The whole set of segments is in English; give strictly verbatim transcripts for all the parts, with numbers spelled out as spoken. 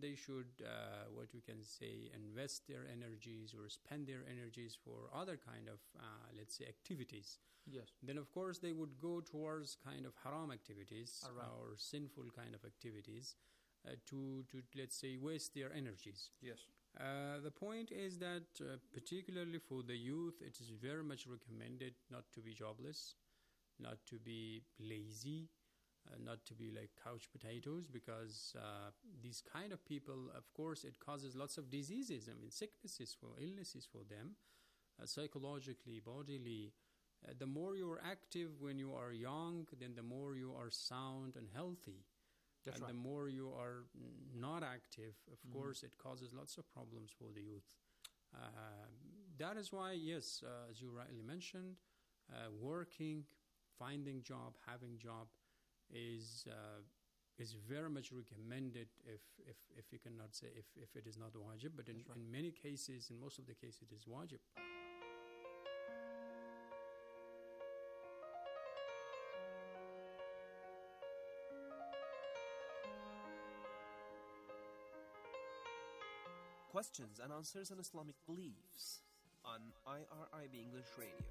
they should, uh, what we can say, invest their energies or spend their energies for other kind of, uh, let's say, activities. Yes. Then, of course, they would go towards kind of haram activities right. or sinful kind of activities uh, to, to, let's say, waste their energies. Yes. Uh, the point is that, uh, particularly for the youth, it is very much recommended not to be jobless, not to be lazy, uh, not to be like couch potatoes, because uh, these kind of people, of course, it causes lots of diseases. I mean, sicknesses, for illnesses for them, uh, psychologically, bodily. Uh, the more you are active when you are young, then the more you are sound and healthy. That's and right. the more you are not active, of Mm-hmm. course, it causes lots of problems for the youth. Uh, that is why, yes, uh, as you rightly mentioned, uh, working, finding job, having job is uh, is very much recommended if, if, if you cannot say if, if it is not wajib, but in, right. in many cases, in most of the cases, it is wajib. Questions and answers on Islamic beliefs on I R I B English Radio.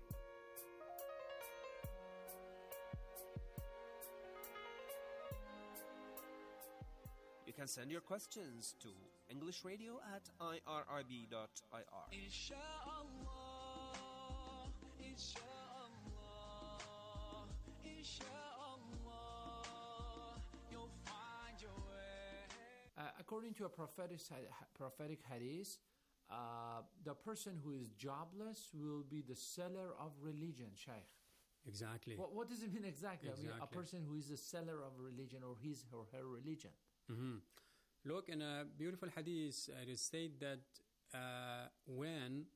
You can send your questions to englishradio at I R I B dot I R. Inshallah, inshallah, inshallah, you'll find your way. Uh, according to a prophetic prophetic hadith, uh, the person who is jobless will be the seller of religion, Shaykh. Exactly. What, what does it mean exactly? exactly? I mean, a person who is the seller of religion or his or her religion. Mm-hmm. Look, in a beautiful hadith, it is said that uh, when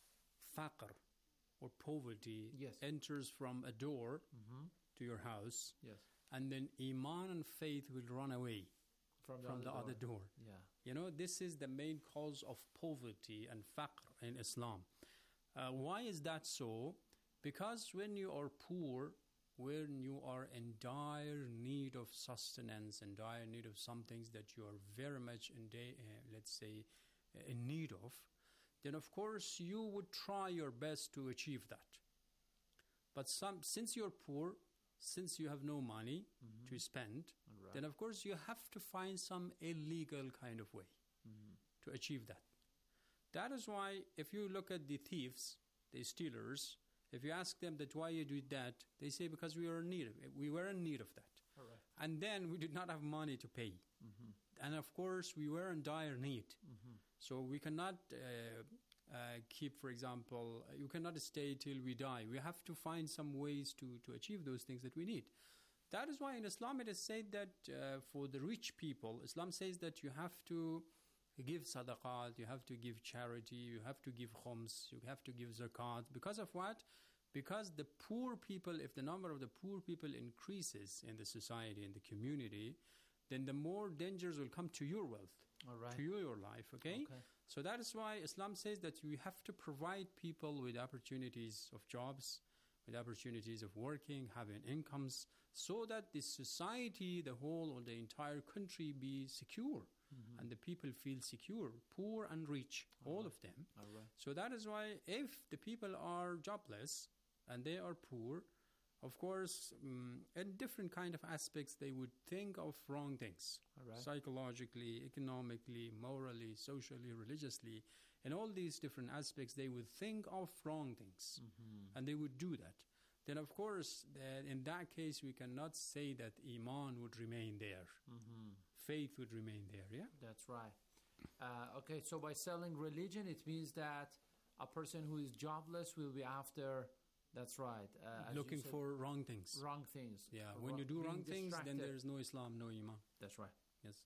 faqr or poverty yes. enters from a door mm-hmm. to your house, yes. and then iman and faith will run away from the, from other, the door. other door. Yeah. You know, this is the main cause of poverty and faqr in Islam. Uh, why is that so? Because when you are poor, when you are in dire need of sustenance and dire need of some things that you are very much in, day, uh, let's say, uh, in need of, then of course you would try your best to achieve that. But some, since you're poor, since you have no money mm-hmm. to spend, right. then of course you have to find some illegal kind of way mm-hmm. to achieve that. That is why if you look at the thieves, the stealers, if you ask them that why you did that, they say because we were in need of it. We were in need of that. All right. And then we did not have money to pay. Mm-hmm. And of course we were in dire need. Mm-hmm. So we cannot uh, uh, keep, for example, you cannot stay till we die. We have to find some ways to, to achieve those things that we need. That is why in Islam it is said that uh, for the rich people, Islam says that you have to give sadaqat, you have to give charity, you have to give khums, you have to give zakat. Because of what? Because the poor people, if the number of the poor people increases in the society, in the community, then the more dangers will come to your wealth, All right. to your life, okay? okay? So that is why Islam says that you have to provide people with opportunities of jobs, with opportunities of working, having incomes, so that the society, the whole or the entire country be secure. Mm-hmm. And the people feel secure, poor and rich, all, all right. of them. All right. So that is why if the people are jobless and they are poor, of course, um, in different kind of aspects, they would think of wrong things. All right. Psychologically, economically, morally, socially, religiously. In all these different aspects, they would think of wrong things. Mm-hmm. And they would do that. Then, of course, that in that case, we cannot say that Iman would remain there. Mm-hmm. Faith would remain there, yeah? That's right. Uh, okay, so by selling religion, it means that a person who is jobless will be after, that's right. Uh, Looking said, for wrong things. Wrong things. Yeah, when you do wrong things, distracted. then there is no Islam, no Iman. That's right. Yes.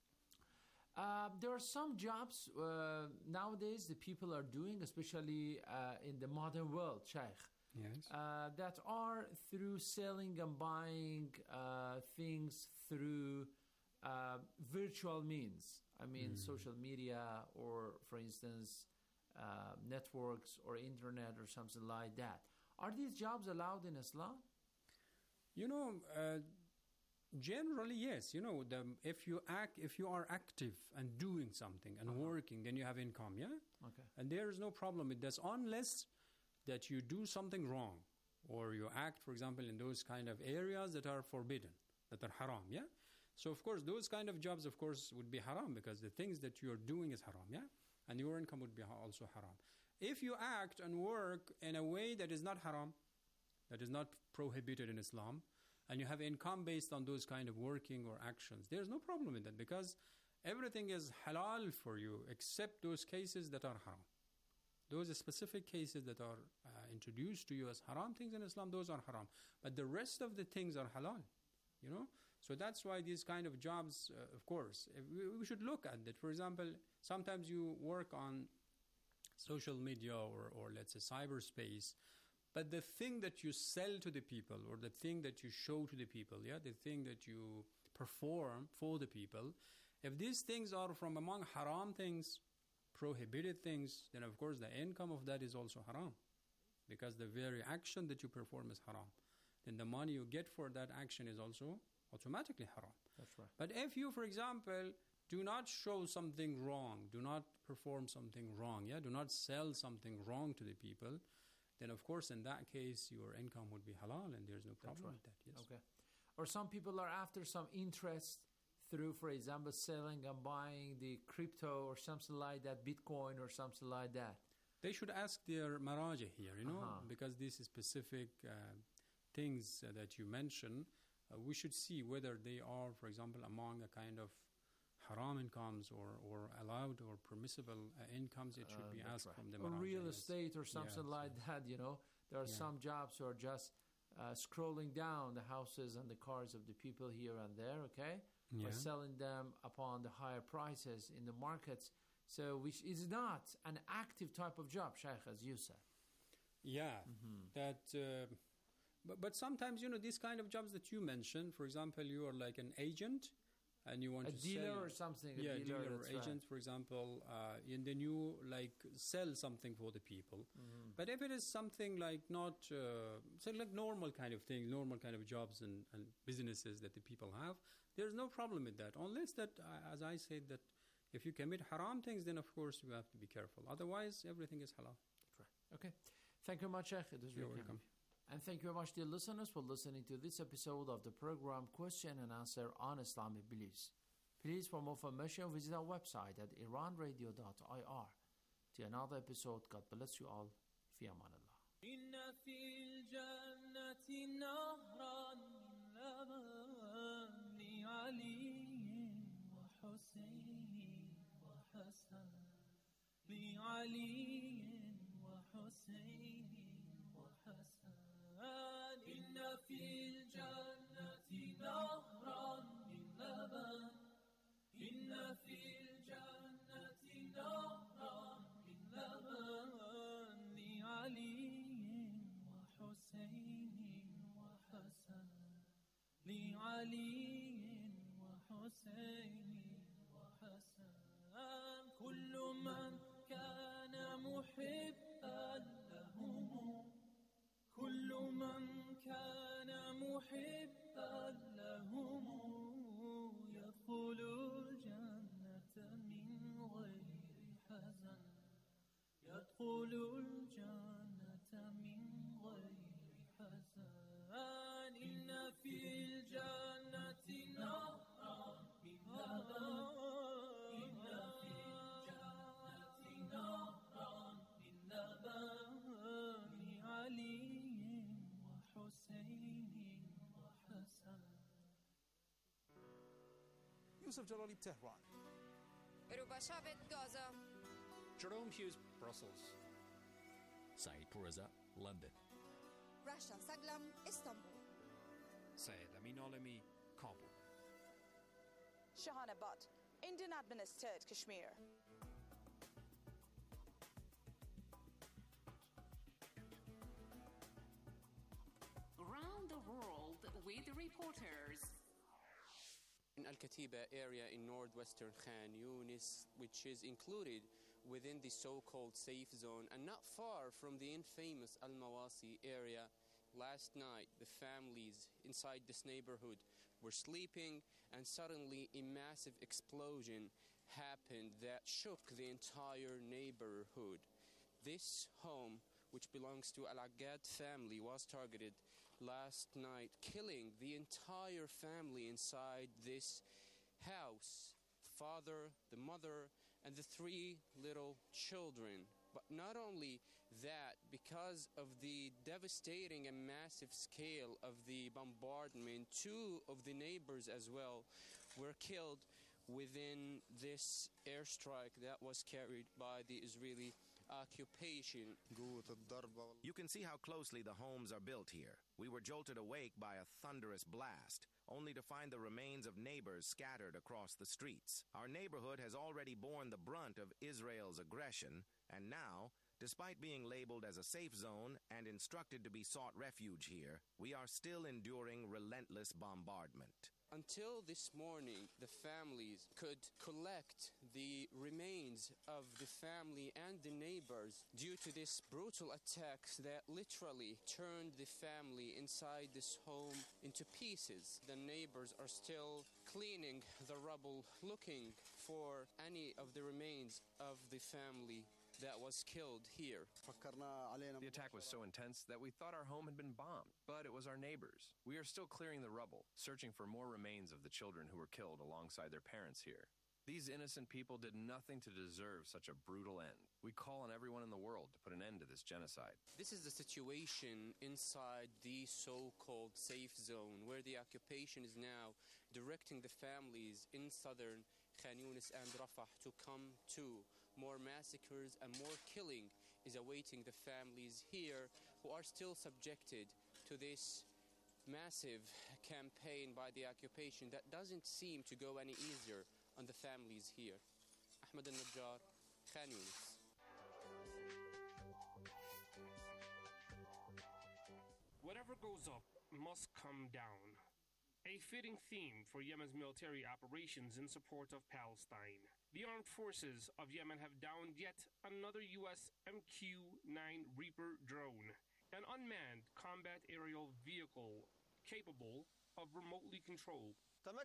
Uh, there are some jobs uh, nowadays that people are doing, especially uh, in the modern world, Shaykh. Yes. Uh, that are through selling and buying uh, things through uh, virtual means. I mean, mm. social media or, for instance, uh, networks or internet or something like that. Are these jobs allowed in Islam? You know, uh, Generally, yes. You know, the, if you act, if you are active and doing something and Uh-huh. working, then you have income, yeah? Okay. And there is no problem with this unless that you do something wrong or you act, for example, in those kind of areas that are forbidden, that are haram, yeah? So, of course, those kind of jobs, of course, would be haram because the things that you're doing is haram, yeah? And your income would be ha- also haram. If you act and work in a way that is not haram, that is not prohibited in Islam, and you have income based on those kind of working or actions, there's no problem with that because everything is halal for you except those cases that are haram. Those specific cases that are uh, introduced to you as haram things in Islam, those are haram. But the rest of the things are halal, you know? So that's why these kind of jobs, uh, of course, uh, we, we should look at that. For example, sometimes you work on social media or, or let's say cyberspace, but the thing that you sell to the people or the thing that you show to the people, yeah, the thing that you perform for the people, if these things are from among haram things, prohibited things, then of course the income of that is also haram because the very action that you perform is haram. Then the money you get for that action is also automatically haram. That's right. But if you, for example, do not show something wrong, do not perform something wrong, yeah, do not sell something wrong to the people, then of course in that case your income would be halal and there's no problem right. with that. Yes. Okay. Or some people are after some interest through, for example, selling and buying the crypto or something like that, Bitcoin or something like that. They should ask their maraja here, you know, Uh-huh. because these specific uh, things uh, that you mention, uh, we should see whether they are, for example, among a kind of haram incomes or, or allowed or permissible uh, incomes. It should Uh, be that's asked right. from the Or maraja. real yes. estate or something Yes, like yes. that, you know. There are Yeah. some jobs who are just uh, scrolling down the houses and the cars of the people here and there, okay? Yeah. Or selling them upon the higher prices in the markets. So which is not an active type of job, Shaykh, as you said. Yeah, Mm-hmm. that. Uh, but, but sometimes, you know, these kind of jobs that you mentioned, for example, you are like an agent and you want A to dealer sell. or something. A yeah, dealer, dealer or that's right. agent, for example, uh, and then you like sell something for the people. Mhm. But if it is something like not, uh, say like normal kind of thing, normal kind of jobs and, and businesses that the people have, there's no problem with that. Unless that, uh, as I said, that if you commit haram things, then of course you have to be careful. Otherwise, everything is halal. Okay. Thank you very much, Sheikh. It was You're very kind welcome. of you. And thank you very much, dear listeners, for listening to this episode of the program Question and Answer on Islamic Beliefs. Please, for more information, visit our website at iran radio dot I R. Till another episode, God bless you all. Fi aman Allah. إن في الجنة نهرا من لبن علي وحسين وحسن لعلي وحسين وحسن إن في الجنة نهرا من لبن إن في الجنة نهرا من لبن لعلي وحسين وحسن لعلي وحسين وحسن كل من كان محبا لهم كل من كان محبا لهم يدخل الجنة من غير حزن يدخل الجنة من غير حزن إن في الجنة نهرا من لبن إن في الجنة نهرا من لبن لعلي وحسين وحسن Yusuf Jalali, Tehran. Rubashavet, Gaza. Jerome Hughes, Brussels. Saeed Pourreza, London. Rasha Saglam, Istanbul. Syed Amin Alami, Kabul. Shahanabad, Indian administered Kashmir. Around the world with reporters. In Al-Katiba area in northwestern Khan Yunis, which is included within the so-called safe zone and not far from the infamous Al-Mawasi area. Last night, the families inside this neighborhood were sleeping, and suddenly a massive explosion happened that shook the entire neighborhood. This home, which belongs to Al-Aggad family, was targeted last night, killing the entire family inside this house. Father, the mother, and the three little children. But not only that, because of the devastating and massive scale of the bombardment, two of the neighbors as well were killed within this airstrike that was carried by the Israeli occupation. You can see how closely the homes are built here. We were jolted awake by a thunderous blast, only to find the remains of neighbors scattered across the streets. Our neighborhood has already borne the brunt of Israel's aggression, and now, despite being labeled as a safe zone and instructed to be sought refuge here, we are still enduring relentless bombardment. Until this morning, the families could collect the remains of the family and the neighbors due to this brutal attacks that literally turned the family inside this home into pieces. The neighbors are still cleaning the rubble, looking for any of the remains of the family that was killed here. The attack was so intense that we thought our home had been bombed, but it was our neighbors. We are still clearing the rubble, searching for more remains of the children who were killed alongside their parents here. These innocent people did nothing to deserve such a brutal end. We call on everyone in the world to put an end to this genocide. This is the situation inside the so-called safe zone, where the occupation is now directing the families in southern Khan Yunis and Rafah to come to. More massacres and more killing is awaiting the families here who are still subjected to this massive campaign by the occupation that doesn't seem to go any easier on the families here. Ahmed al-Najjar, Khan Yunis. Whatever goes up must come down. A fitting theme for Yemen's military operations in support of Palestine. The armed forces of Yemen have downed yet another U S M Q nine Reaper drone, an unmanned combat aerial vehicle capable of remotely controlled. The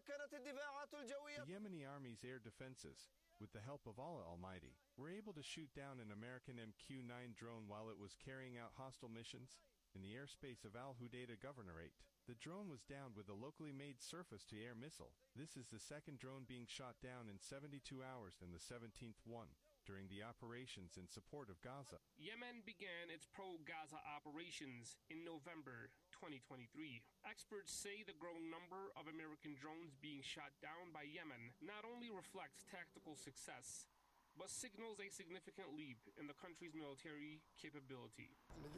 Yemeni Army's air defenses, with the help of Allah Almighty, were able to shoot down an American M Q nine drone while it was carrying out hostile missions in the airspace of Al-Hudaydah Governorate. The drone was downed with a locally made surface-to-air missile. This is the second drone being shot down in seventy-two hours and the seventeenth one during the operations in support of Gaza. Yemen began its pro-Gaza operations in November twenty twenty-three. Experts say the growing number of American drones being shot down by Yemen not only reflects tactical success, but signals a significant leap in the country's military capability.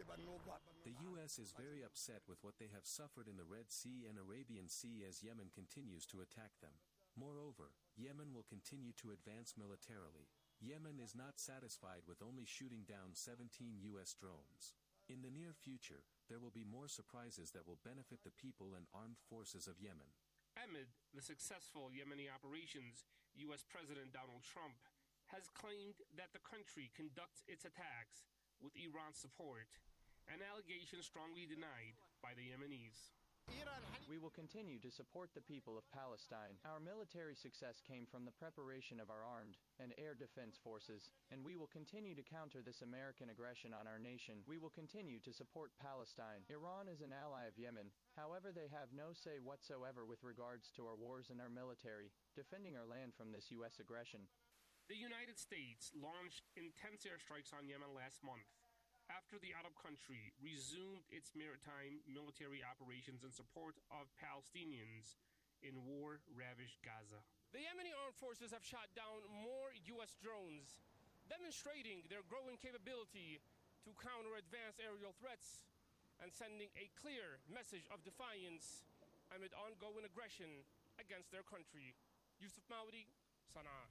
The U S is very upset with what they have suffered in the Red Sea and Arabian Sea as Yemen continues to attack them. Moreover, Yemen will continue to advance militarily. Yemen is not satisfied with only shooting down seventeen U S drones. In the near future, there will be more surprises that will benefit the people and armed forces of Yemen. Amid the successful Yemeni operations, U S President Donald Trump has claimed that the country conducts its attacks with Iran's support, an allegation strongly denied by the Yemenis. We will continue to support the people of Palestine. Our military success came from the preparation of our armed and air defense forces, and we will continue to counter this American aggression on our nation. We will continue to support Palestine. Iran is an ally of Yemen. However, they have no say whatsoever with regards to our wars and our military, defending our land from this U S aggression. The United States launched intense airstrikes on Yemen last month after the Arab country resumed its maritime military operations in support of Palestinians in war-ravaged Gaza. The Yemeni armed forces have shot down more U S drones, demonstrating their growing capability to counter advanced aerial threats and sending a clear message of defiance amid ongoing aggression against their country. Yusuf Maudi, Sana'a.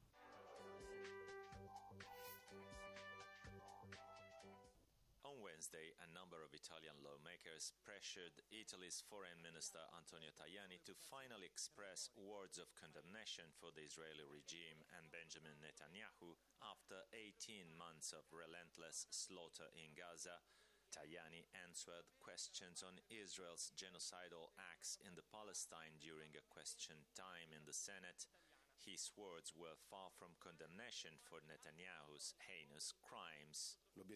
On Wednesday, a number of Italian lawmakers pressured Italy's Foreign Minister Antonio Tajani to finally express words of condemnation for the Israeli regime and Benjamin Netanyahu after eighteen months of relentless slaughter in Gaza. Tajani answered questions on Israel's genocidal acts in the Palestine during a question time in the Senate. His words were far from condemnation for Netanyahu's heinous crimes.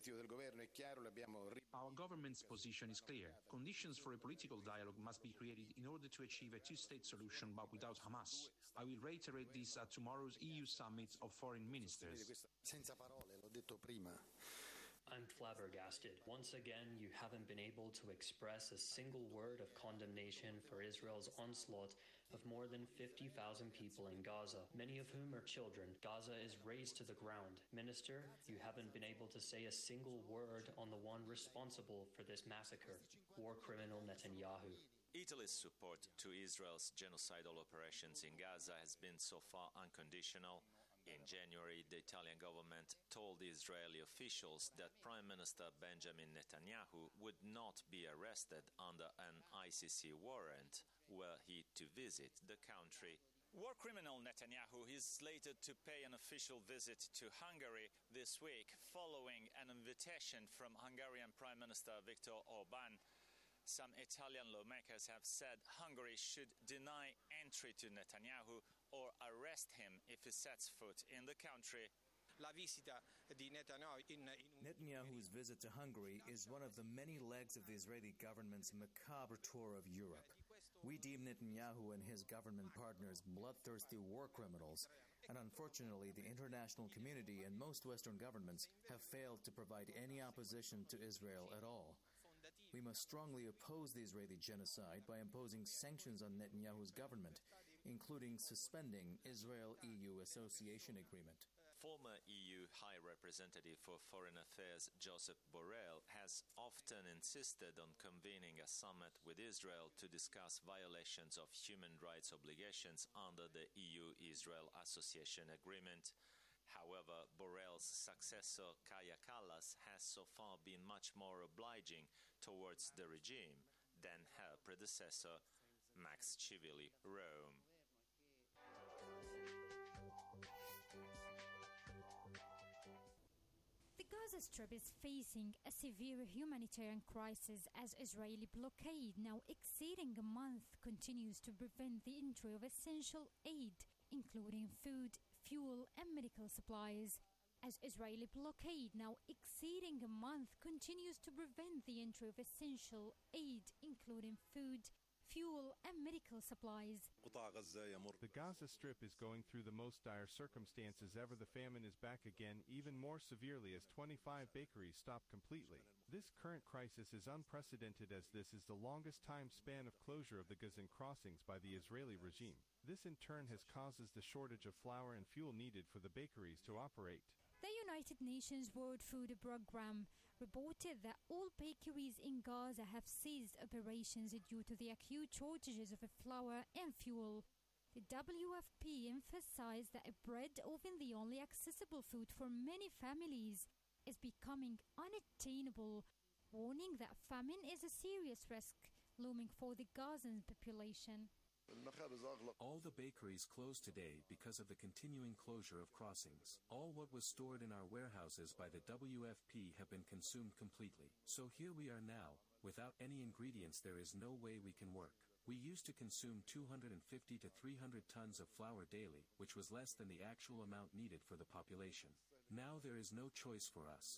Our government's position is clear. Conditions for a political dialogue must be created in order to achieve a two-state solution, but without Hamas. I will reiterate this at tomorrow's E U Summit of Foreign Ministers. I'm flabbergasted. Once again, you haven't been able to express a single word of condemnation for Israel's onslaught of more than fifty thousand people in Gaza, many of whom are children. Gaza is razed to the ground. Minister, you haven't been able to say a single word on the one responsible for this massacre, war criminal Netanyahu. Italy's support to Israel's genocidal operations in Gaza has been so far unconditional. In January, the Italian government told Israeli officials that Prime Minister Benjamin Netanyahu would not be arrested under an I C C warrant were he to visit the country. War criminal Netanyahu is slated to pay an official visit to Hungary this week following an invitation from Hungarian Prime Minister Viktor Orban. Some Italian lawmakers have said Hungary should deny entry to Netanyahu or arrest him if he sets foot in the country. Netanyahu's visit to Hungary is one of the many legs of the Israeli government's macabre tour of Europe. We deem Netanyahu and his government partners bloodthirsty war criminals, and unfortunately the international community and most Western governments have failed to provide any opposition to Israel at all. We must strongly oppose the Israeli genocide by imposing sanctions on Netanyahu's government, including suspending Israel-E U association agreement. Former E U High Representative for Foreign Affairs Josep Borrell has often insisted on convening a summit with Israel to discuss violations of human rights obligations under the E U-Israel Association Agreement. However, Borrell's successor, Kaja Kallas, has so far been much more obliging towards the regime than her predecessor, Max Chivili, Rome. The Gaza Strip is facing a severe humanitarian crisis as Israeli blockade, now exceeding a month, continues to prevent the entry of essential aid, including food, fuel and medical supplies. As Israeli blockade, now exceeding a month, continues to prevent the entry of essential aid, including food, fuel and medical supplies. The Gaza Strip is going through the most dire circumstances ever. The famine is back again, even more severely as twenty-five bakeries stopped completely. This current crisis is unprecedented, as this is the longest time span of closure of the Gazan crossings by the Israeli regime. This in turn has causes the shortage of flour and fuel needed for the bakeries to operate. The United Nations World Food Programme reported that all bakeries in Gaza have ceased operations due to the acute shortages of flour and fuel. The W F P emphasized that bread, often the only accessible food for many families, is becoming unattainable, warning that famine is a serious risk looming for the Gazan population. All the bakeries closed today because of the continuing closure of crossings. All what was stored in our warehouses by the W F P have been consumed completely. So here we are now. Without any ingredients, there is no way we can work. We used to consume two hundred fifty to three hundred tons of flour daily, which was less than the actual amount needed for the population. Now there is no choice for us.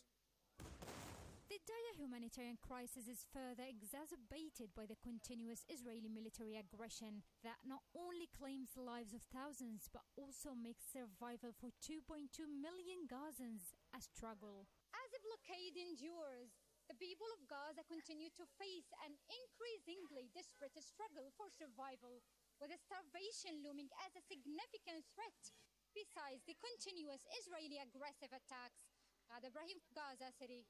The dire humanitarian crisis is further exacerbated by the continuous Israeli military aggression that not only claims the lives of thousands but also makes survival for two point two million Gazans a struggle. As the blockade endures, the people of Gaza continue to face an increasingly desperate struggle for survival, with starvation looming as a significant threat besides the continuous Israeli aggressive attacks. Ghada Ibrahim, Gaza City.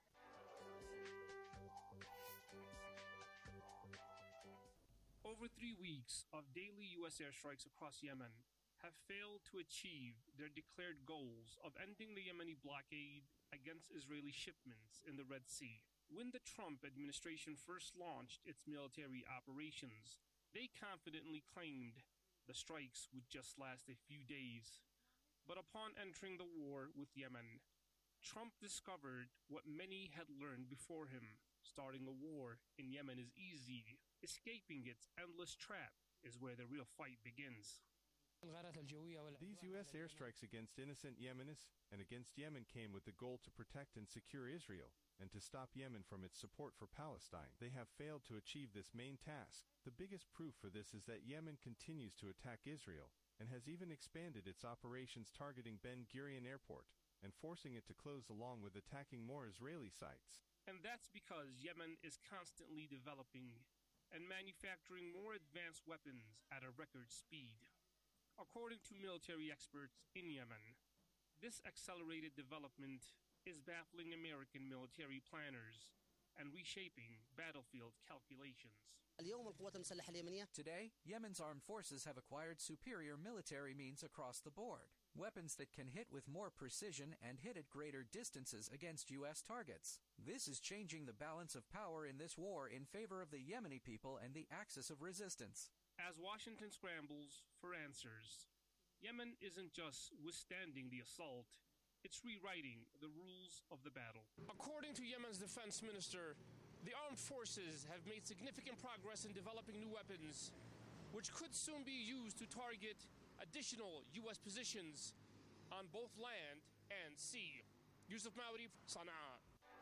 Over three weeks of daily U S airstrikes across Yemen have failed to achieve their declared goals of ending the Yemeni blockade against Israeli shipments in the Red Sea. When the Trump administration first launched its military operations, they confidently claimed the strikes would just last a few days. But upon entering the war with Yemen, Trump discovered what many had learned before him. Starting a war in Yemen is easy. Escaping its endless trap is where the real fight begins. These U S airstrikes against innocent Yemenis and against Yemen came with the goal to protect and secure Israel, and to stop Yemen from its support for Palestine. They have failed to achieve this main task. The biggest proof for this is that Yemen continues to attack Israel, and has even expanded its operations targeting Ben Gurion Airport, and forcing it to close along with attacking more Israeli sites. And that's because Yemen is constantly developing and manufacturing more advanced weapons at a record speed. According to military experts in Yemen, this accelerated development is baffling American military planners and reshaping battlefield calculations. Today, Yemen's armed forces have acquired superior military means across the board. Weapons that can hit with more precision and hit at greater distances against U S targets. This is changing the balance of power in this war in favor of the Yemeni people and the axis of resistance. As Washington scrambles for answers, Yemen isn't just withstanding the assault, it's rewriting the rules of the battle. According to Yemen's defense minister, the armed forces have made significant progress in developing new weapons, which could soon be used to target additional U S positions on both land and sea. Yusuf Maudi, Sana'a.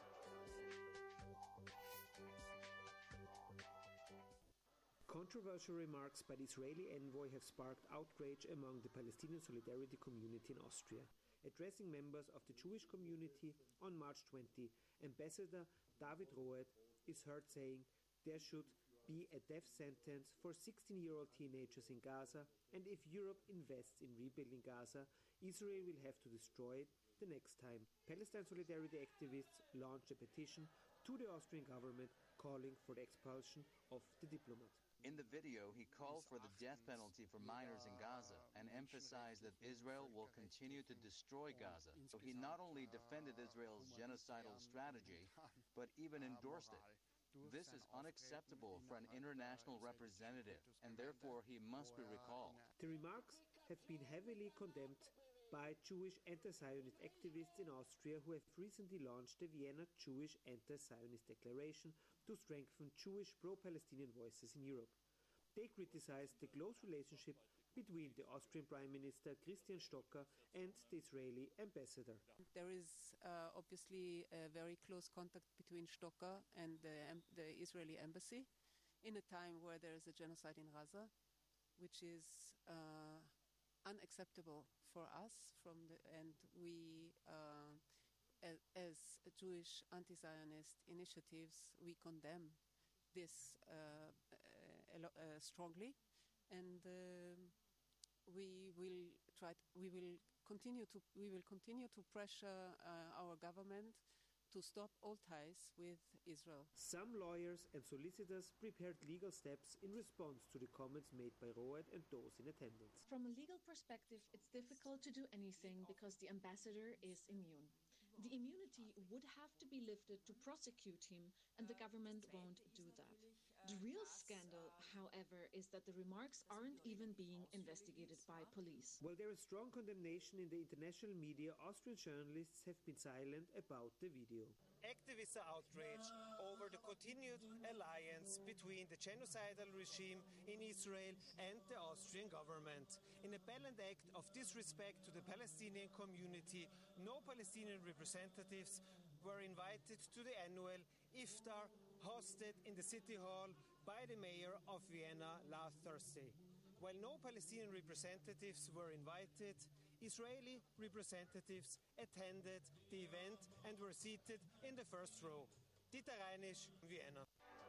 Controversial remarks by the Israeli envoy have sparked outrage among the Palestinian solidarity community in Austria. Addressing members of the Jewish community on March twentieth, Ambassador David Roed is heard saying there should be a death sentence for sixteen-year-old teenagers in Gaza, and if Europe invests in rebuilding Gaza, Israel will have to destroy it the next time. Palestine solidarity activists launched a petition to the Austrian government calling for the expulsion of the diplomat. In the video, he called for the death penalty for minors in Gaza and emphasized that Israel will continue to destroy Gaza. So he not only defended Israel's genocidal strategy, but even endorsed it. This is unacceptable for an international representative, and therefore he must be recalled. The remarks have been heavily condemned by Jewish anti-Zionist activists in Austria who have recently launched the Vienna Jewish Anti-Zionist Declaration to strengthen Jewish pro-Palestinian voices in Europe. They criticized the close relationship between the Austrian Prime Minister Christian Stocker and the Israeli ambassador. There is uh, obviously a very close contact between Stocker and the, um, the Israeli embassy in a time where there is a genocide in Gaza, which is uh, unacceptable for us, from the, and we, uh, as, as Jewish anti-Zionist initiatives, we condemn this uh, uh, uh, strongly, and uh, we will try. To, we will continue to. We will continue to pressure uh, our government to stop all ties with Israel. Some lawyers and solicitors prepared legal steps in response to the comments made by Roed and those in attendance. From a legal perspective, it's difficult to do anything because the ambassador is immune. The immunity would have to be lifted to prosecute him, and the government won't do that. The real scandal, however, is that the remarks aren't even being investigated by police. While there is strong condemnation in the international media, Austrian journalists have been silent about the video. Activists are outraged over the continued alliance between the genocidal regime in Israel and the Austrian government. In a blatant act of disrespect to the Palestinian community, no Palestinian representatives were invited to the annual iftar hosted in the City Hall by the mayor of Vienna last Thursday. While no Palestinian representatives were invited, Israeli representatives attended the event and were seated in the first row. Dieter Reinisch, Vienna.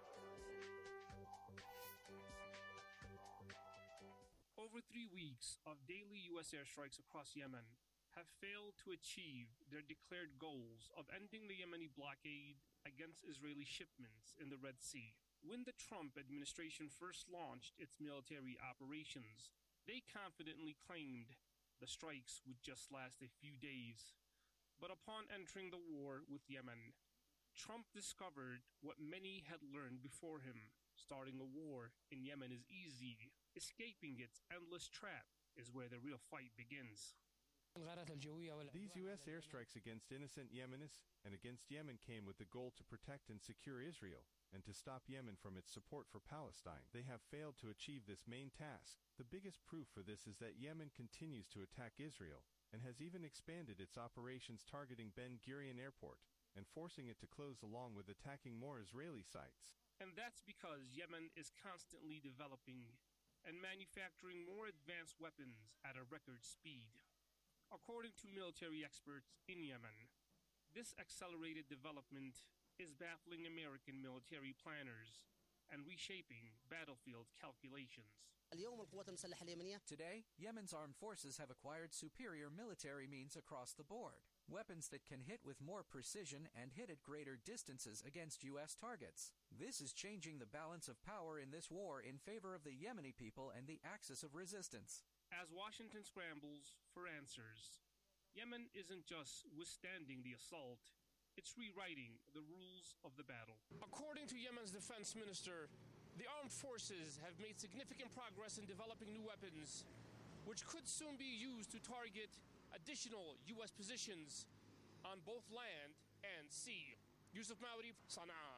Over three weeks of daily U S airstrikes across Yemen have failed to achieve their declared goals of ending the Yemeni blockade against Israeli shipments in the Red Sea. When the Trump administration first launched its military operations, they confidently claimed the strikes would just last a few days. But upon entering the war with Yemen, Trump discovered what many had learned before him. Starting a war in Yemen is easy. Escaping its endless trap is where the real fight begins. These U S airstrikes against innocent Yemenis and against Yemen came with the goal to protect and secure Israel and to stop Yemen from its support for Palestine. They have failed to achieve this main task. The biggest proof for this is that Yemen continues to attack Israel and has even expanded its operations targeting Ben Gurion Airport and forcing it to close along with attacking more Israeli sites. And that's because Yemen is constantly developing and manufacturing more advanced weapons at a record speed. According to military experts in Yemen, this accelerated development is baffling American military planners and reshaping battlefield calculations. Today, Yemen's armed forces have acquired superior military means across the board. Weapons that can hit with more precision and hit at greater distances against U S targets. This is changing the balance of power in this war in favor of the Yemeni people and the axis of resistance. As Washington scrambles for answers, Yemen isn't just withstanding the assault, it's rewriting the rules of the battle. According to Yemen's defense minister, the armed forces have made significant progress in developing new weapons, which could soon be used to target additional U S positions on both land and sea. Yusuf Mawri, Sana'a.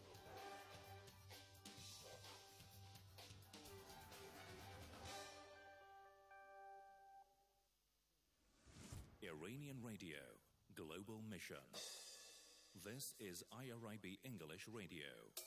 Iranian Radio, Global Mission. This is I R I B English Radio.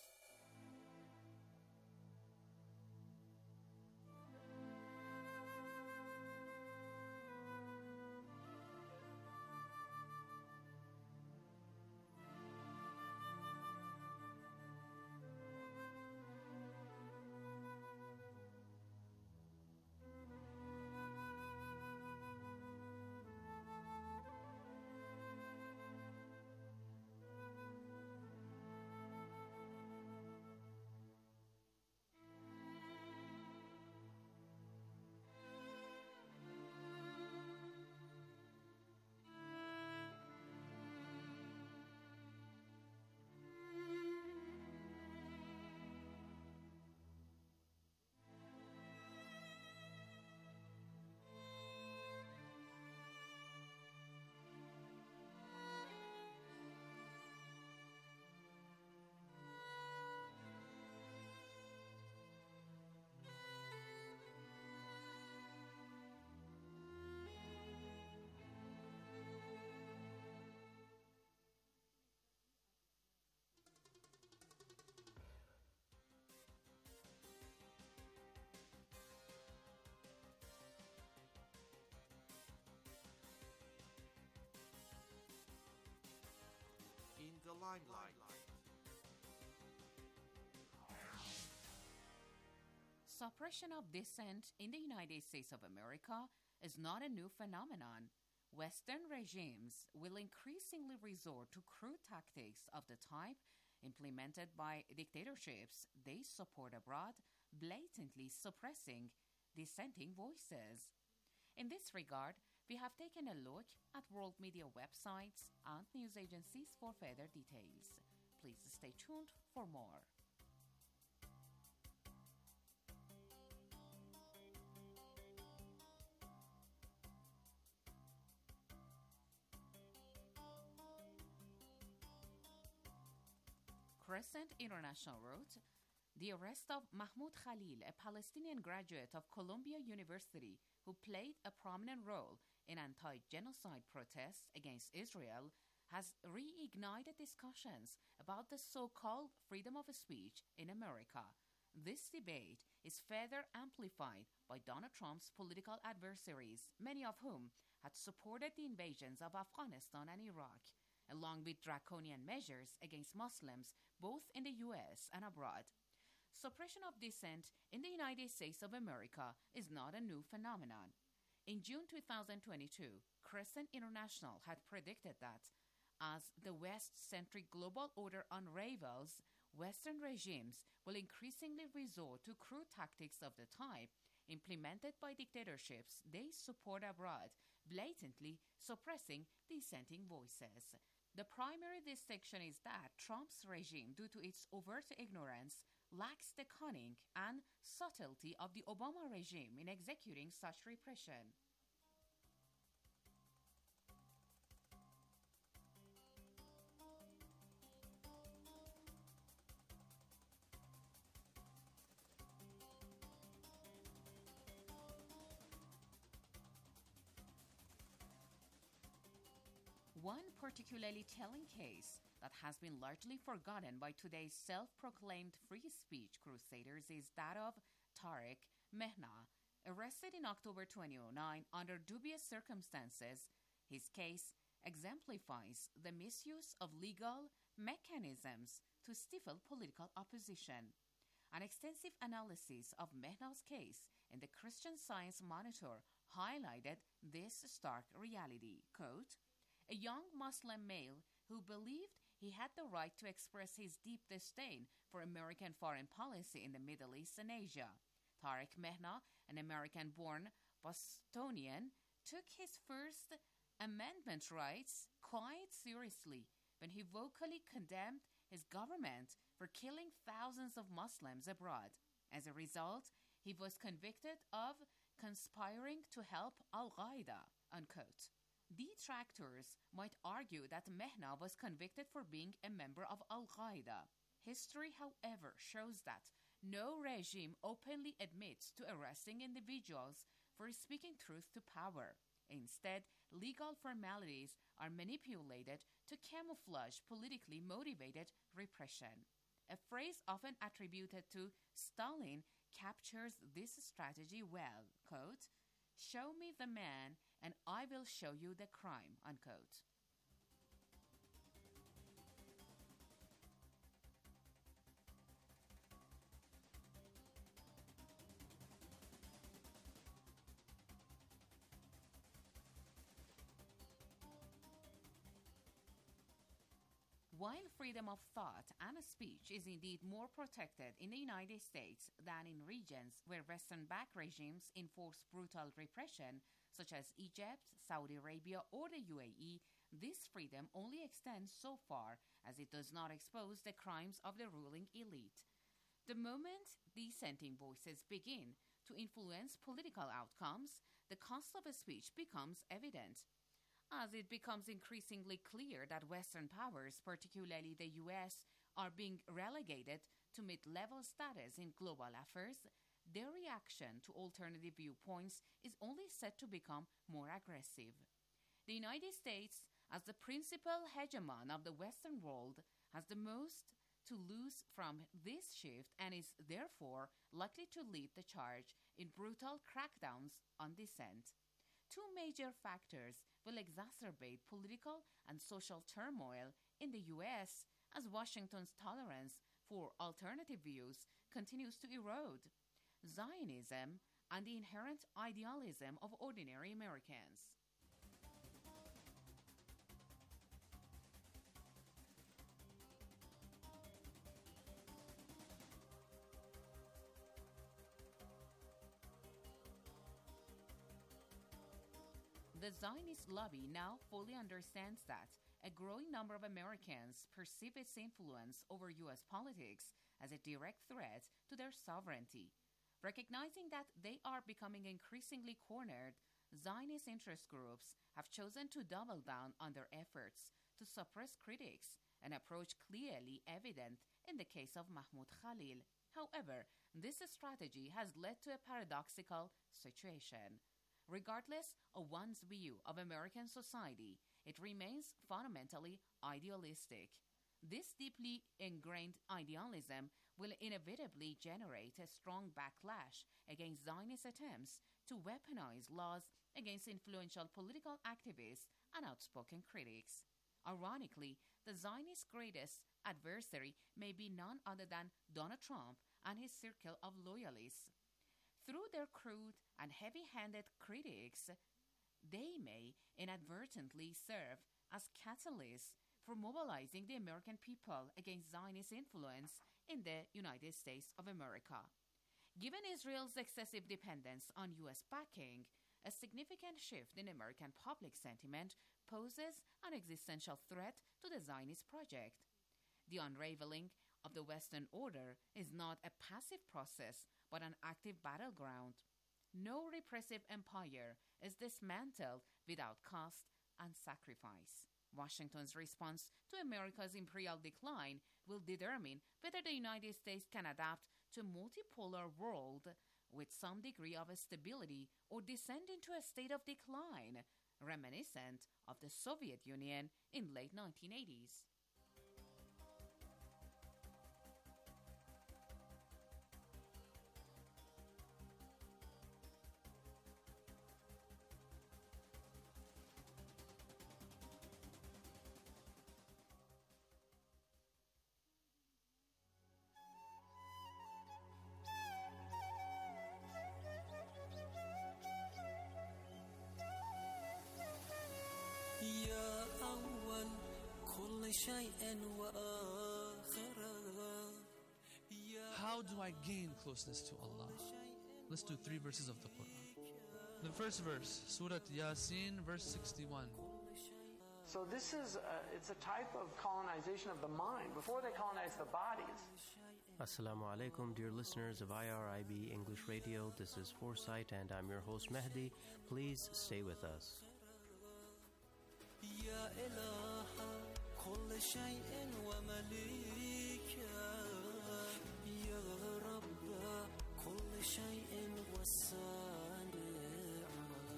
The limelight. Suppression of dissent in the United States of America is not a new phenomenon. Western regimes will increasingly resort to crude tactics of the type implemented by dictatorships they support abroad, blatantly suppressing dissenting voices. In this regard, we have taken a look at world media websites and news agencies for further details. Please stay tuned for more. Crescent International wrote, the arrest of Mahmoud Khalil, a Palestinian graduate of Columbia University who played a prominent role in anti-genocide protests against Israel, has reignited discussions about the so-called freedom of speech in America. This debate is further amplified by Donald Trump's political adversaries, many of whom had supported the invasions of Afghanistan and Iraq, along with draconian measures against Muslims both in the U S and abroad. Suppression of dissent in the United States of America is not a new phenomenon. In June two thousand twenty-two, Crescent International had predicted that as the West-centric global order unravels, Western regimes will increasingly resort to crude tactics of the type implemented by dictatorships they support abroad, blatantly suppressing dissenting voices. The primary distinction is that Trump's regime, due to its overt ignorance, lacks the cunning and subtlety of the Obama regime in executing such repression. One particularly telling case that has been largely forgotten by today's self-proclaimed free speech crusaders is that of Tarek Mehna, arrested in October twenty oh nine under dubious circumstances. His case exemplifies the misuse of legal mechanisms to stifle political opposition. An extensive analysis of Mehna's case in the Christian Science Monitor highlighted this stark reality. Quote, "A young Muslim male who believed he had the right to express his deep disdain for American foreign policy in the Middle East and Asia. Tarek Mehna, an American-born Bostonian, took his First Amendment rights quite seriously when he vocally condemned his government for killing thousands of Muslims abroad. As a result, he was convicted of conspiring to help Al-Qaeda," unquote. Detractors might argue that Mehna was convicted for being a member of Al-Qaeda. History, however, shows that no regime openly admits to arresting individuals for speaking truth to power. Instead, legal formalities are manipulated to camouflage politically motivated repression. A phrase often attributed to Stalin captures this strategy well. Quote, "Show me the man and I will show you the crime," unquote. While freedom of thought and speech is indeed more protected in the United States than in regions where Western-backed regimes enforce brutal repression, such as Egypt, Saudi Arabia, or the U A E, this freedom only extends so far as it does not expose the crimes of the ruling elite. The moment dissenting voices begin to influence political outcomes, the cost of speech becomes evident. As it becomes increasingly clear that Western powers, particularly the U S, are being relegated to mid-level status in global affairs, their reaction to alternative viewpoints is only set to become more aggressive. The United States, as the principal hegemon of the Western world, has the most to lose from this shift and is therefore likely to lead the charge in brutal crackdowns on dissent. Two major factors will exacerbate political and social turmoil in the U S as Washington's tolerance for alternative views continues to erode: Zionism and the inherent idealism of ordinary Americans. The Zionist lobby now fully understands that a growing number of Americans perceive its influence over U S politics as a direct threat to their sovereignty. Recognizing that they are becoming increasingly cornered, Zionist interest groups have chosen to double down on their efforts to suppress critics, an approach clearly evident in the case of Mahmoud Khalil. However, this strategy has led to a paradoxical situation. Regardless of one's view of American society, it remains fundamentally idealistic. This deeply ingrained idealism will inevitably generate a strong backlash against Zionist attempts to weaponize laws against influential political activists and outspoken critics. Ironically, the Zionists' greatest adversary may be none other than Donald Trump and his circle of loyalists. Through their crude and heavy-handed critics, they may inadvertently serve as catalysts for mobilizing the American people against Zionist influence in the United States of America. Given Israel's excessive dependence on U S backing, a significant shift in American public sentiment poses an existential threat to the Zionist project. The unraveling of the Western order is not a passive process, but an active battleground. No repressive empire is dismantled without cost and sacrifice. Washington's response to America's imperial decline will determine whether the United States can adapt to a multipolar world with some degree of stability or descend into a state of decline, reminiscent of the Soviet Union in late nineteen eighties. How do I gain closeness to Allah? Let's do three verses of the Quran. The first verse, Surah Yasin, verse sixty-one. So this is, a, it's a type of colonization of the mind. Before they colonize the bodies. Assalamu alaikum, dear listeners of I R I B English Radio. This is Foresight, and I'm your host Mehdi. Please stay with us. كل شيء ومليكه يا رب كل شيء والصانع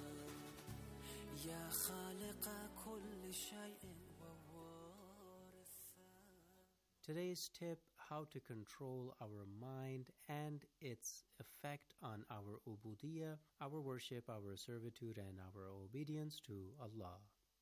يا خالق كل شيء ووارث. Today's tip: how to control our mind and its effect on our ubudiyya, our worship, our servitude, and our obedience to Allah.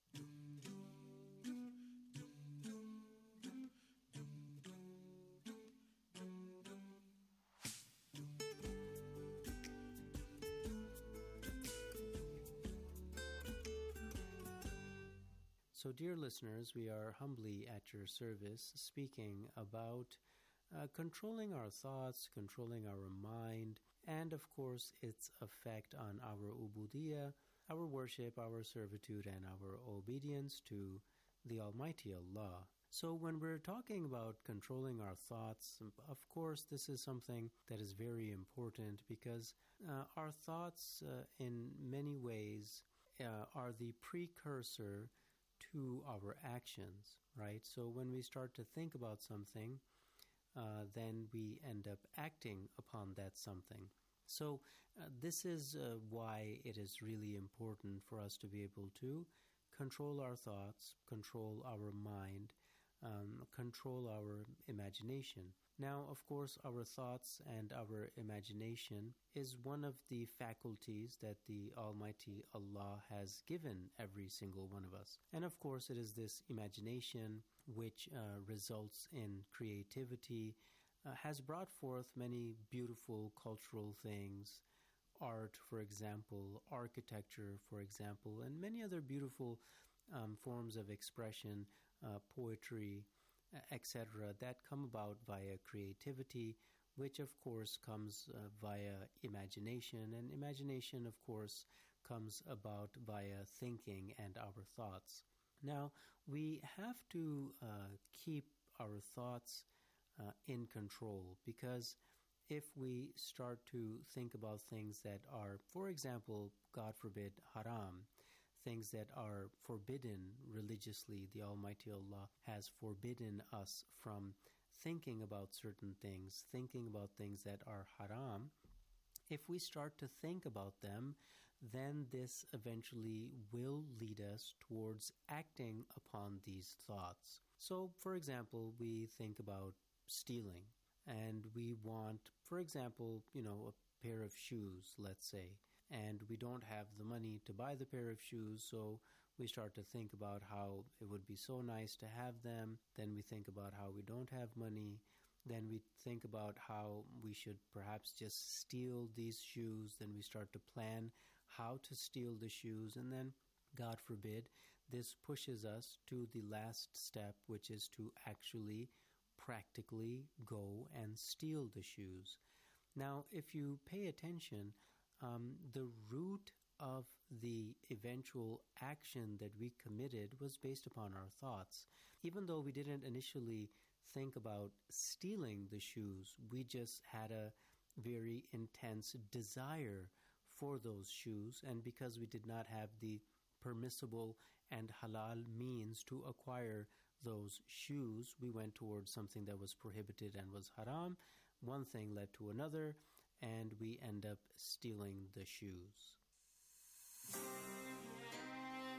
So, dear listeners, we are humbly at your service speaking about uh, controlling our thoughts, controlling our mind, and of course its effect on our ubudiyya, our worship, our servitude, and our obedience to the Almighty Allah. So when we're talking about controlling our thoughts, of course this is something that is very important because uh, our thoughts uh, in many ways uh, are the precursor to our actions, right? So when we start to think about something, uh, then we end up acting upon that something. So uh, this is uh, why it is really important for us to be able to control our thoughts, control our mind, um, control our imagination. Now, of course, our thoughts and our imagination is one of the faculties that the Almighty Allah has given every single one of us. And of course, it is this imagination which uh, results in creativity, uh, has brought forth many beautiful cultural things, art, for example, architecture, for example, and many other beautiful um, forms of expression, uh, poetry, et cetera, that come about via creativity, which of course comes uh, via imagination, and imagination, of course, comes about via thinking and our thoughts. Now, we have to uh, keep our thoughts uh, in control, because if we start to think about things that are, for example, God forbid, haram, things that are forbidden religiously, the Almighty Allah has forbidden us from thinking about certain things, thinking about things that are haram. If we start to think about them, then this eventually will lead us towards acting upon these thoughts. So, for example, we think about stealing, and we want, for example, you know, a pair of shoes, let's say, and we don't have the money to buy the pair of shoes, so we start to think about how it would be so nice to have them. Then we think about how we don't have money. Then we think about how we should perhaps just steal these shoes. Then we start to plan how to steal the shoes. And then, God forbid, this pushes us to the last step, which is to actually practically go and steal the shoes. Now, if you pay attention, Um, the root of the eventual action that we committed was based upon our thoughts. Even though we didn't initially think about stealing the shoes, we just had a very intense desire for those shoes, and because we did not have the permissible and halal means to acquire those shoes, we went towards something that was prohibited and was haram. One thing led to another, and we end up stealing the shoes.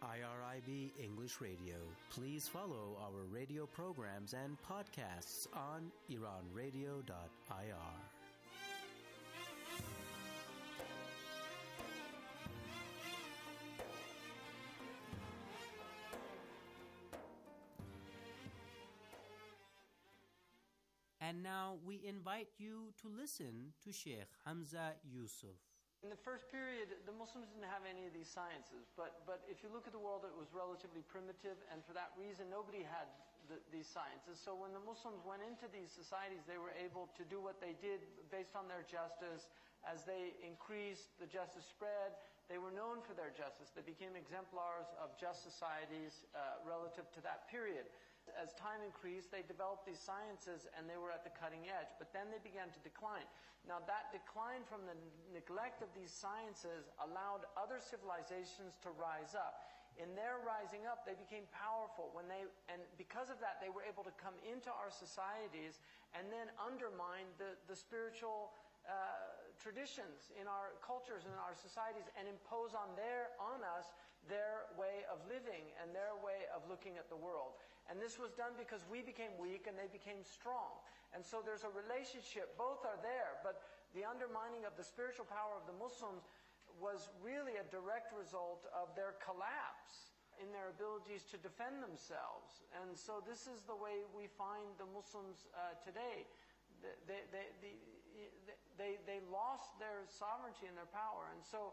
I R I B English Radio. Please follow our radio programs and podcasts on iran radio dot I R. And now we invite you to listen to Sheikh Hamza Yusuf. In the first period, the Muslims didn't have any of these sciences, but, but if you look at the world, it was relatively primitive, and for that reason, nobody had the, these sciences. So when the Muslims went into these societies, they were able to do what they did based on their justice. As they increased, the justice spread. They were known for their justice. They became exemplars of just societies uh, relative to that period. As time increased, they developed these sciences and they were at the cutting edge, but then they began to decline. Now that decline from the neglect of these sciences allowed other civilizations to rise up. In their rising up, they became powerful when they, and because of that, they were able to come into our societies and then undermine the, the spiritual uh, traditions in our cultures and in our societies and impose on their, on us, their way of living and their way of looking at the world. And this was done because we became weak and they became strong. And so there's a relationship. Both are there, but the undermining of the spiritual power of the Muslims was really a direct result of their collapse in their abilities to defend themselves. And so this is the way we find the Muslims uh, today. They, they, they, they, they lost their sovereignty and their power. And so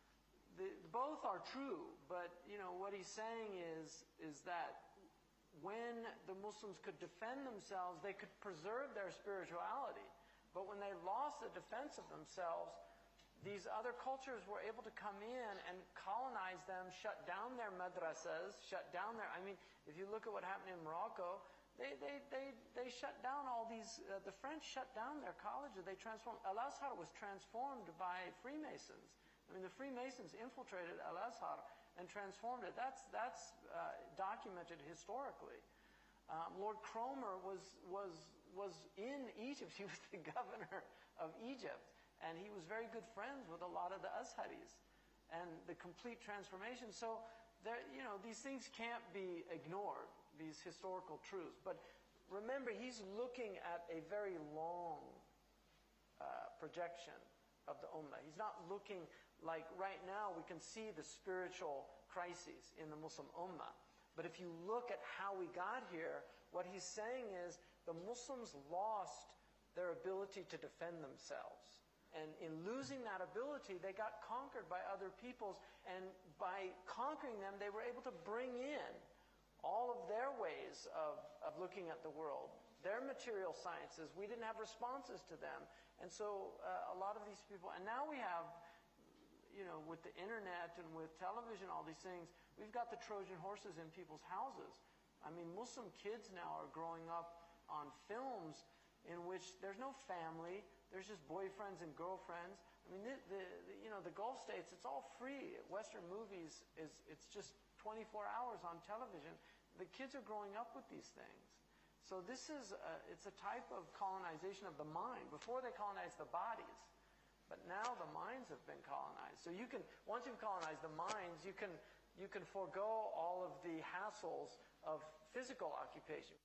the, both are true, but you know what he's saying is, is that when the Muslims could defend themselves, they could preserve their spirituality. But when they lost the defense of themselves, these other cultures were able to come in and colonize them, shut down their madrasas, shut down their... I mean, if you look at what happened in Morocco, they they they, they shut down all these... Uh, the French shut down their colleges. They transformed... Al-Azhar was transformed by Freemasons. I mean, the Freemasons infiltrated Al-Azhar and transformed it. That's that's uh, documented historically. Um, Lord Cromer was was was in Egypt. He was the governor of Egypt, and he was very good friends with a lot of the Azharis, and the complete transformation. So there, you know, these things can't be ignored. These historical truths. But remember, he's looking at a very long uh, projection of the Ummah. He's not looking like right now we can see the spiritual crises in the Muslim Ummah. But if you look at how we got here, what he's saying is the Muslims lost their ability to defend themselves. And in losing that ability, they got conquered by other peoples. And by conquering them, they were able to bring in all of their ways of, of looking at the world, their material sciences. We didn't have responses to them. And so uh, a lot of these people, and now we have, you know, with the internet and with television, all these things, we've got the Trojan horses in people's houses. I mean, Muslim kids now are growing up on films in which there's no family, there's just boyfriends and girlfriends. I mean, the, the, the you know, the Gulf states, it's all free. Western movies, is it's just twenty-four hours on television. The kids are growing up with these things. So this is, a, it's a type of colonization of the mind. Before they colonized the bodies, but now the minds have been colonized. So you can, once you've colonized the minds, you can, you can forego all of the hassles of physical occupation.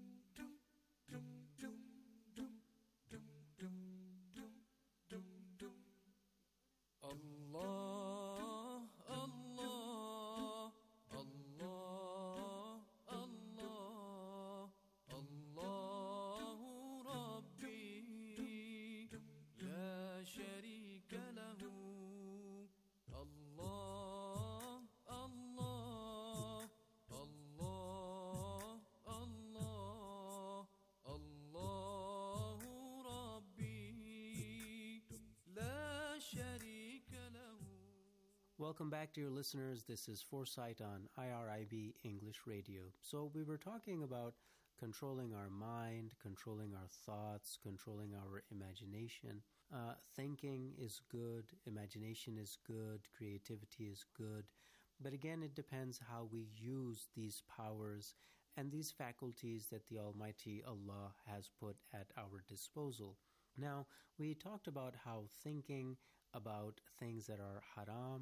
Welcome back, dear listeners. This is Foresight on I R I B English Radio. So we were talking about controlling our mind, controlling our thoughts, controlling our imagination. Uh, thinking is good, imagination is good, creativity is good. But again, it depends how we use these powers and these faculties that the Almighty Allah has put at our disposal. Now, we talked about how thinking about things that are haram,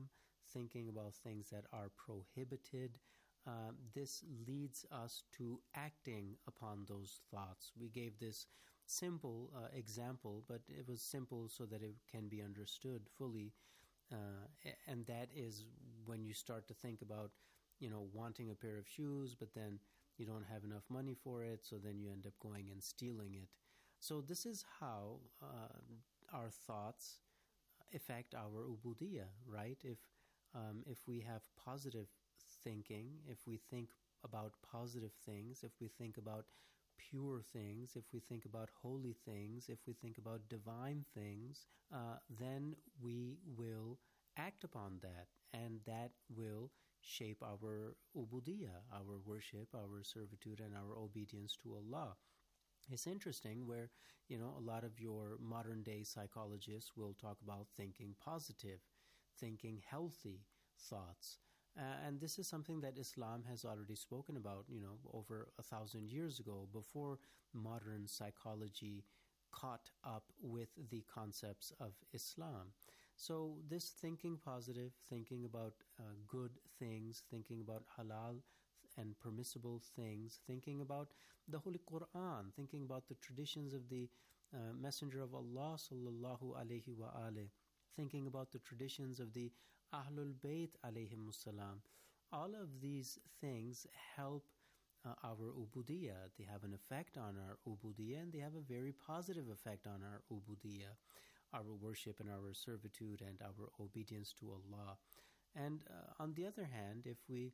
thinking about things that are prohibited, uh, this leads us to acting upon those thoughts. We gave this simple uh, example, but it was simple so that it can be understood fully. Uh, and that is when you start to think about, you know, wanting a pair of shoes, but then you don't have enough money for it, so then you end up going and stealing it. So this is how uh, our thoughts affect our ubudiyah, right? If um, if we have positive thinking, if we think about positive things, if we think about pure things, if we think about holy things, if we think about divine things, uh, then we will act upon that, and that will shape our ubudiyah, our worship, our servitude, and our obedience to Allah. It's interesting where, you know, a lot of your modern day psychologists will talk about thinking positive, thinking healthy thoughts. Uh, and this is something that Islam has already spoken about, you know, over a thousand years ago, before modern psychology caught up with the concepts of Islam. So this thinking positive, thinking about uh, good things, thinking about halal and permissible things, thinking about the Holy Quran, thinking about the traditions of the uh, Messenger of Allah sallallahu alaihi wa alih, thinking about the traditions of the Ahlul Bayt alayhimus salam. All of these things help uh, our ubudiyah. They have an effect on our ubudiyah, and they have a very positive effect on our ubudiyah, our worship and our servitude and our obedience to Allah. And uh, on the other hand, if we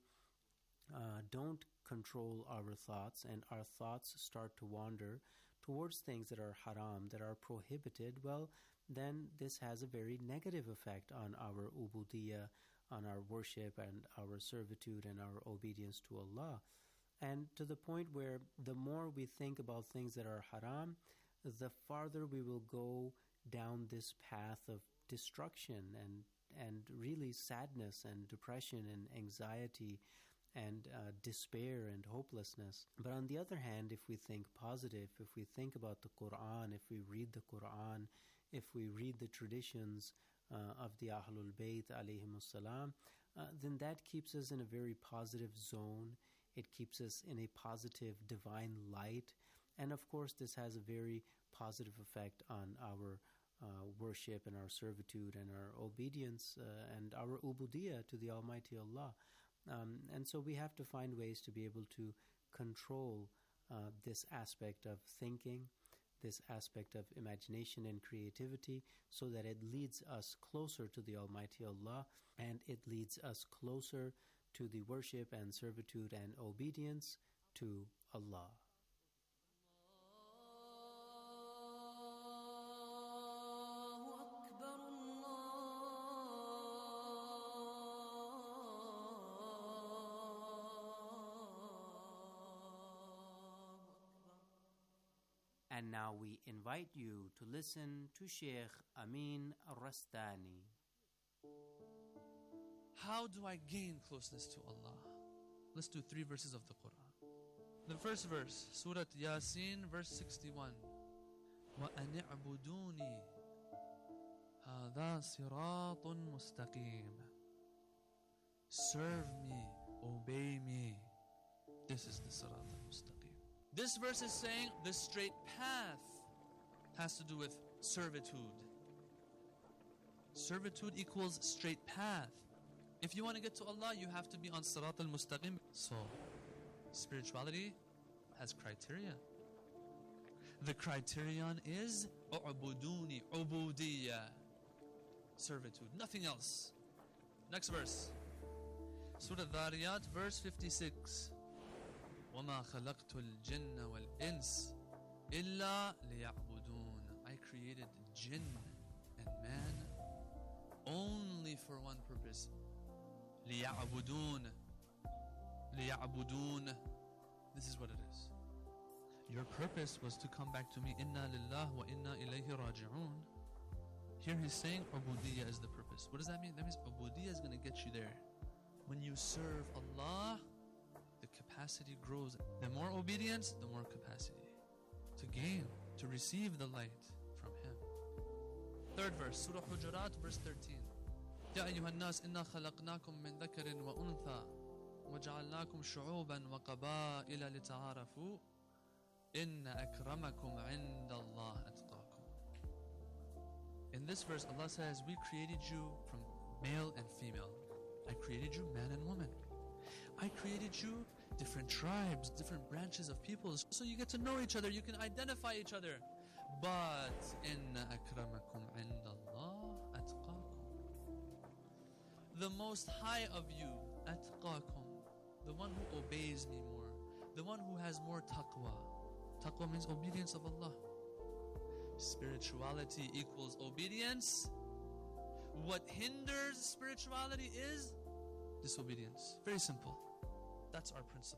uh, don't control our thoughts and our thoughts start to wander towards things that are haram, that are prohibited, well, then this has a very negative effect on our ubudiyah, on our worship and our servitude and our obedience to Allah. And to the point where the more we think about things that are haram, the farther we will go down this path of destruction and and really sadness and depression and anxiety and uh, despair and hopelessness. But on the other hand, if we think positive, if we think about the Quran, if we read the Quran, if we read the traditions uh, of the Ahlul Bayt alayhimus salam, uh, then that keeps us in a very positive zone. It keeps us in a positive divine light. And of course, this has a very positive effect on our uh, worship and our servitude and our obedience uh, and our ubudiyah to the Almighty Allah. Um, and so we have to find ways to be able to control uh, this aspect of thinking, this aspect of imagination and creativity, so that it leads us closer to the Almighty Allah, and it leads us closer to the worship and servitude and obedience to Allah. And now we invite you to listen to Sheikh Amin Rastani. How do I gain closeness to Allah? Let's do three verses of the Quran. The first verse, Surah Yasin, verse sixty-one. وَأَنِ اعْبُدُونِي هَذَا صِرَاطٌ مُسْتَقِيمٌ. Serve me, obey me. This is the Sirat al-Mustaqim. This verse is saying the straight path has to do with servitude. Servitude equals straight path. If you want to get to Allah, you have to be on Sirat al-Mustaqim. So, spirituality has criteria. The criterion is u'buduni, ubudiyya, servitude, nothing else. Next verse, Surah Dhariyat, verse fifty-six. وَمَا خَلَقْتُ الْجِنَّ وَالْإِنسِ إِلَّا لِيَعْبُدُونَ. I created jinn and man only for one purpose. لِيَعْبُدُونَ. لِيَعْبُدُونَ. This is what it is. Your purpose was to come back to me. إِنَّا لِلَّهِ وَإِنَّا إِلَيْهِ رَاجِعُونَ. Here he's saying ubudiyya is the purpose. What does that mean? That means ubudiyya is going to get you there. When you serve Allah, the capacity grows. The more obedience, the more capacity to gain, to receive the light from Him. Third verse, Surah Hujurat, verse thirteen. يا أيها الناس إنا خلقناكم من ذكر وأنثى وجعلناكم شعوبا وقبائل لتعارفوا إن أكرمكم عند الله أتقاكم. In this verse, Allah says, we created you from male and female. I created you man and woman. I created you different tribes, different branches of peoples, so you get to know each other, you can identify each other. But إن أكرمكم عند الله أتقاكم. The most high of you, أتقاكم, the one who obeys me more, the one who has more taqwa. Taqwa means obedience of Allah. Spirituality equals obedience. What hinders spirituality is disobedience. Very simple. That's our principle.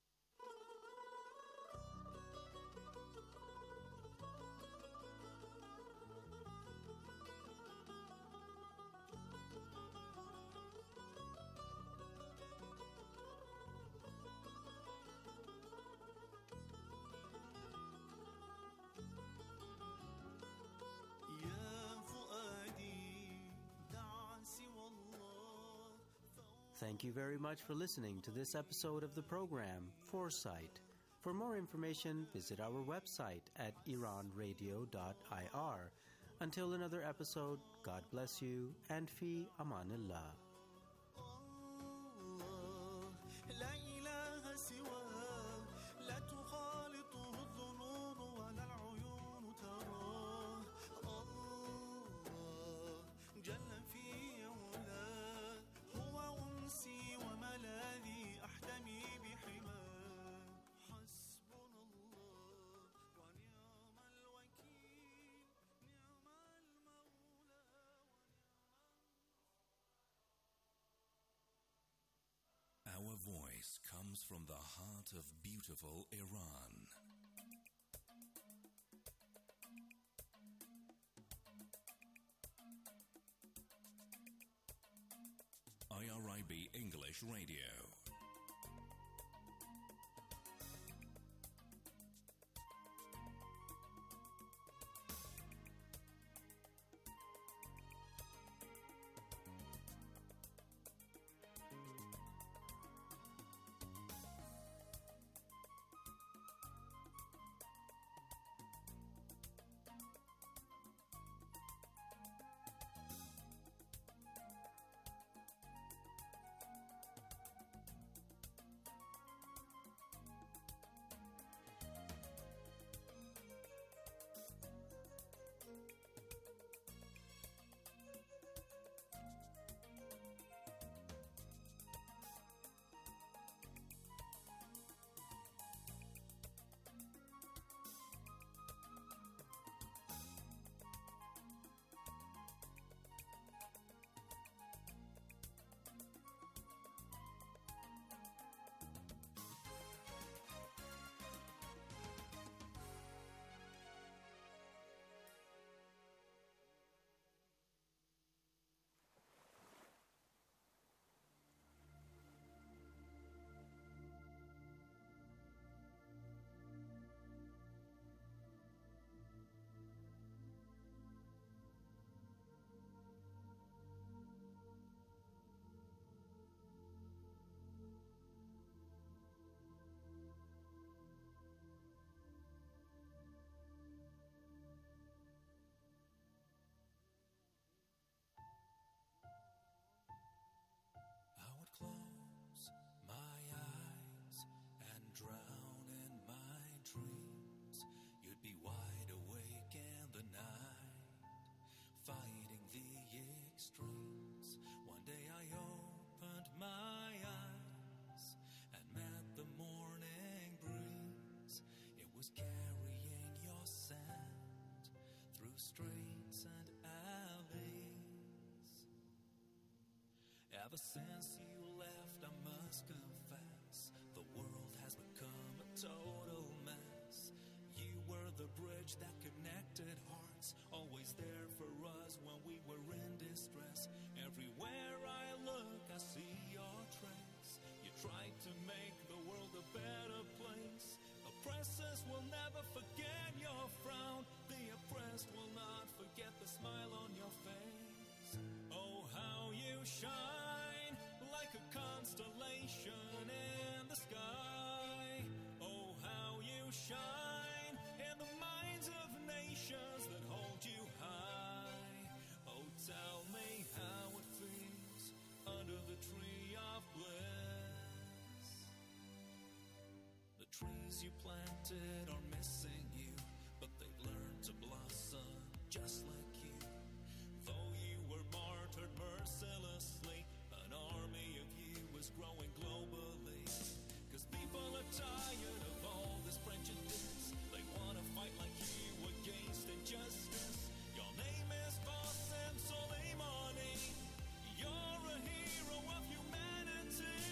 Thank you very much for listening to this episode of the program, Foresight. For more information, visit our website at iran radio dot I R. Until another episode, God bless you and fi amanillah. Our voice comes from the heart of beautiful Iran. I R I B English Radio. Streets and alleys. Ever since you left, I must confess, the world has become a total mess. You were the bridge that connected hearts, always there for us when we were in distress. Everywhere I look, I see your trace. You tried to make the world a better place. Oppressors will never forget your frown. The oppressed will not forget the smile on your face. Oh, how you neglected or missing you, but they've learned to blossom just like you. Though you were martyred mercilessly, an army of you is growing globally. Cause people are tired of all this prejudice. They want to fight like you against injustice. Your name is Qasem Soleimani. You're a hero of humanity.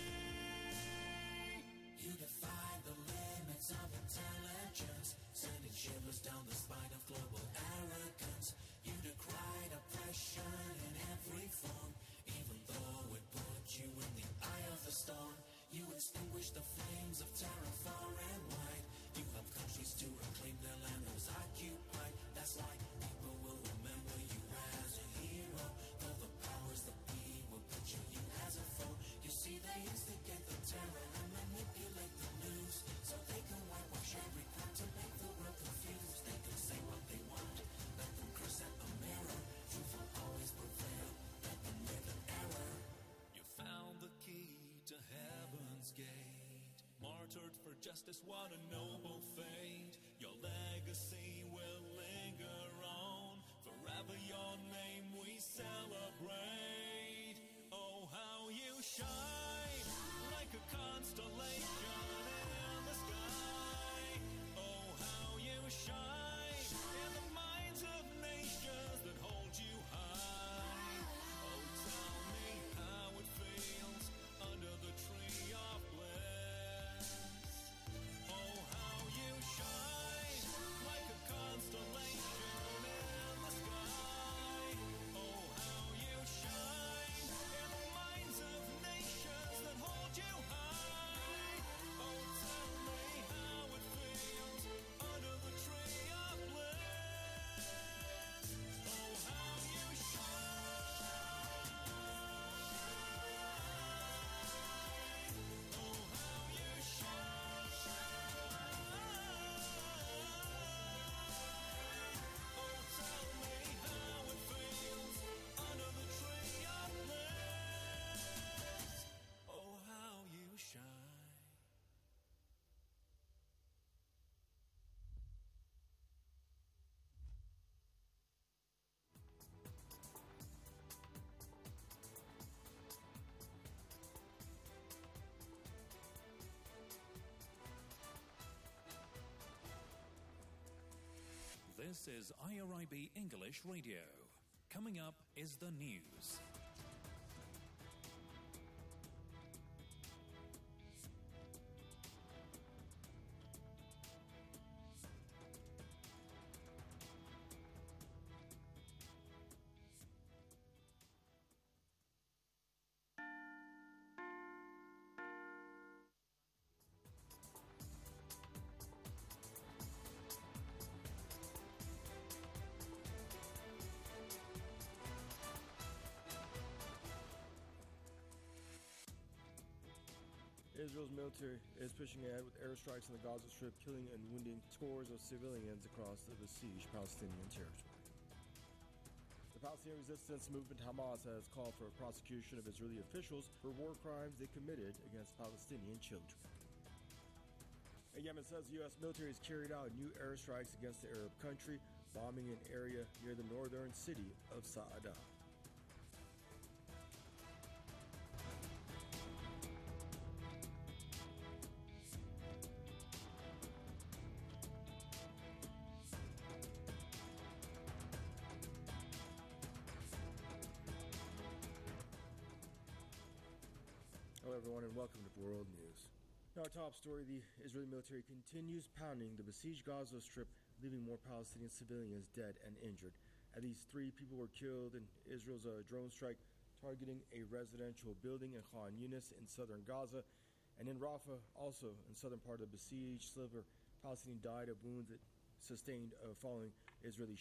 You defy the limits of intelligence, sending shivers down the spine of global arrogance. You decried oppression in every form, even though it put you in the eye of the storm. You extinguished the flames of terror far and wide. You helped countries to reclaim their land that was occupied. That's why people will remember you as a hero. Though the powers that be will picture you as a foe. You see, they instigate the terror and manipulate the news, so they can whitewash every crime to make the world confused. They can say what they want, let them curse at the mirror. Truth will always prevail, let them live in error. You found the key to heaven's gate, martyred for justice, what a noble fate. Your legacy will linger on, forever your name we celebrate. Oh, how you shine like a constellation in the sky. Oh, how you shine in the minds of nations that hold you high. Oh, tell me how it feels under the tree of bliss. Oh, how you shine like a constellation in the sky. Oh, how you shine in the minds of nations that hold you high. Oh, tell me how it feels under the tree of bliss. Oh, how you shine. Oh, how you shine. Oh, tell me how it feels under the tree of bliss. Oh, how you shine. This is I R I B English Radio. Coming up is the news. Israel's military is pushing ahead with airstrikes in the Gaza Strip, killing and wounding scores of civilians across the besieged Palestinian territory. The Palestinian resistance movement Hamas has called for a prosecution of Israeli officials for war crimes they committed against Palestinian children. And Yemen says the U S military has carried out new airstrikes against the Arab country, bombing an area near the northern city of Sa'ada. Hello everyone and welcome to World News. Now our top story, the Israeli military continues pounding the besieged Gaza Strip, leaving more Palestinian civilians dead and injured. At least three people were killed in Israel's uh, drone strike targeting a residential building in Khan Yunis in southern Gaza. And in Rafah, also in southern part of the besieged, several Palestinians died of wounds that sustained uh, following Israeli